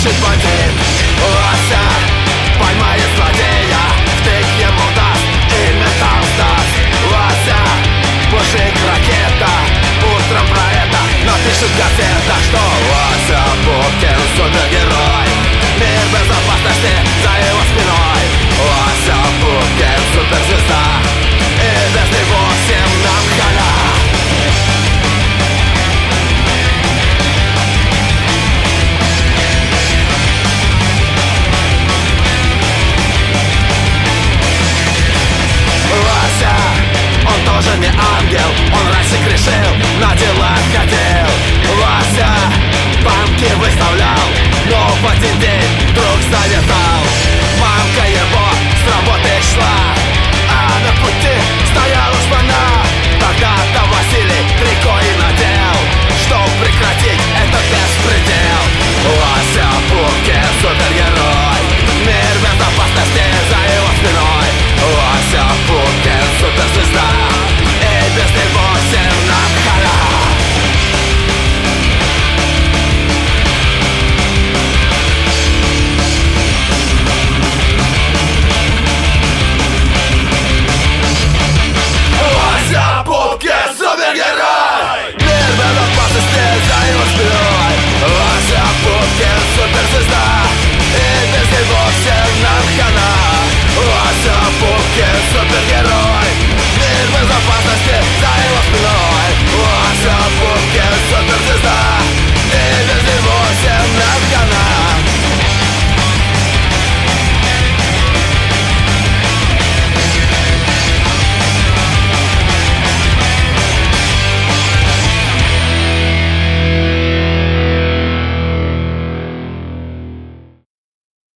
спешит бандит. Вася поймает злодея, втык ему даст и металл сдаст. Вася, мужик ракета, утром про это напишет в газетах, что Вася Пупкин супергерой, мир безопасности за его спиной. Вася Пупкин суперзвезда, и без него всем нам хана. Вася, он тоже не ангел, он раньше грешил, на дела ходил. Вася банки выставлял, но в один день